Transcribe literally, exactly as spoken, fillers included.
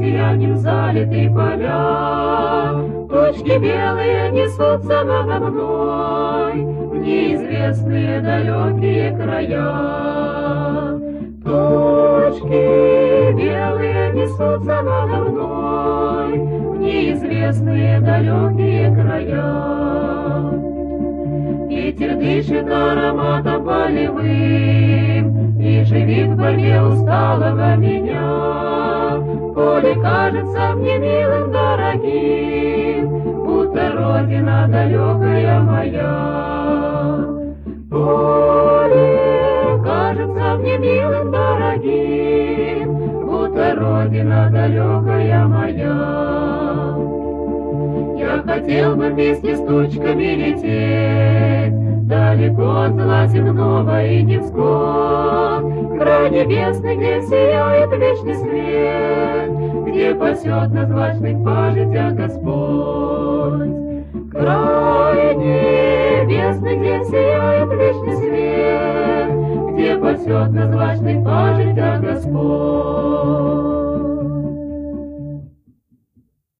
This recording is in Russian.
сиянием залиты поля. Тучки белые несутся надо мной в неизвестные далекие края. Тучки белые несутся надо мной в неизвестные далекие края. Ветер дышит ароматом полевым и живит в борьбе усталого меня. Поле кажется мне милым, дорогим, будто родина далекая моя. Поле кажется мне милым, дорогим, будто родина далекая моя. Я хотел бы вместе с тучками лететь далеко от зла земного и невзгод, край небесный, где сияет вечный свет, где пасет нас злачных пажитях Господь. Край небесный, где сияет вечный свет, где пасет нас злачных пажитях Господь.